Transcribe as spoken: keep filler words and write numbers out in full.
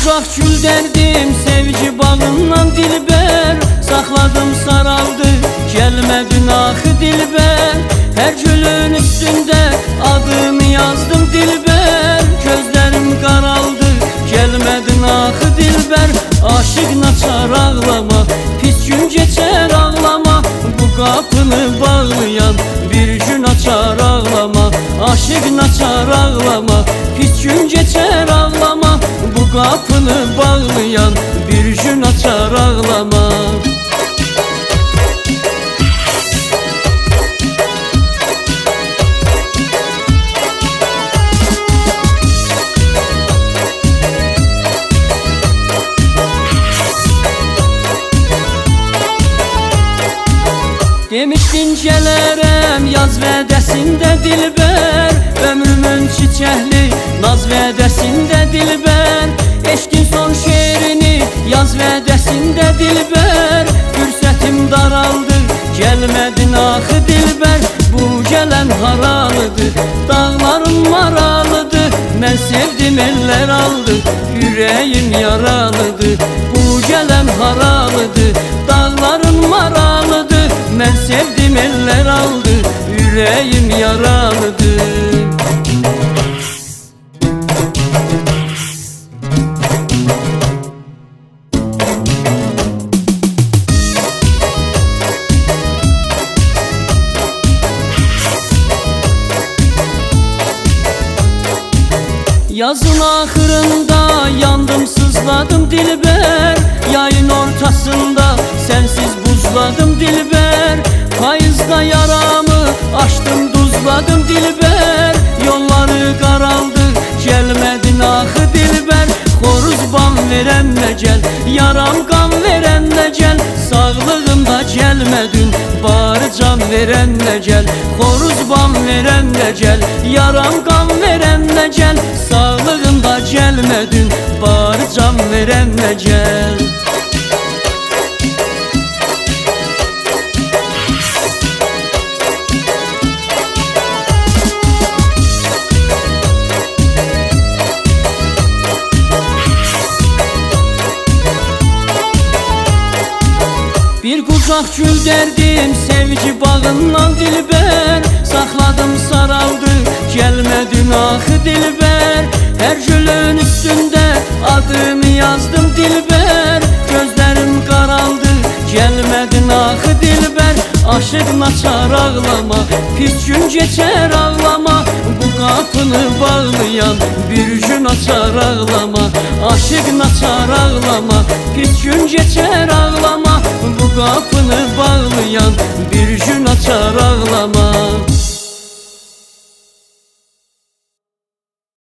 qucaq gül derdim sevgi bağından dilber, saxladım saraldı gelmedin axı dilber. Her gülün üstünde adımı yazdım dilber, gözlerim qaraldı gelmedin axı dilber. Aşık naçar ağlama, pis gün geçer ağlama, bu qapını bağlayan bir gün açar ağlama. Aşık naçar ağlama, pis gün geçer ağlama, bu qapını bağlayan bir gün açar ağlama. Demişdin gələrəm yaz vədəsində dilbər, ömrümün çiçəkli naz vədəsində dilbər. Eşqin son şeirini yaz vədəsində dilbər, fürsətim daraldı gəlmədin axı dilbər. Bu gələn haralıdır, dağlarım maralıdır, mən sevdim eller aldı, ürəyim yaralıdır. Bu gələn haralıdır, dağlarım maralıdır, mən sevdim eller aldı, ürəyim yaralıdır. Yazın axırında yandım sızladım dilber, yayın ortasında sensiz buzladım dilber. Payızda yaramı açtım duzladım dilber, yolları qaraldı gelmedin axı dilber. Xoruz bam verəndə gəl, yaram qan verəndə gəl, sağlığımda gəlmədin bari can verəndə gəl. Xoruz bam verəndə gəl, yaram qan verəndə gəl, sağlığımda gəlmədin bari can verəndə gəl. Bir qucaq gül derdim sevgi bağından dilber, saxladım saraldı gelmedin axı dilber. Her gülün üstünde adımı yazdım dilber, gözlerim qaraldı gelmedin axı dilber. Aşık naçar ağlama, pis gün geçer ağlama, bu qapını bağlayan bir gün açar ağlama. Aşık naçar ağlama, pis gün geçer ağlama, bu qapını bağlayan bir gün açar ağlama.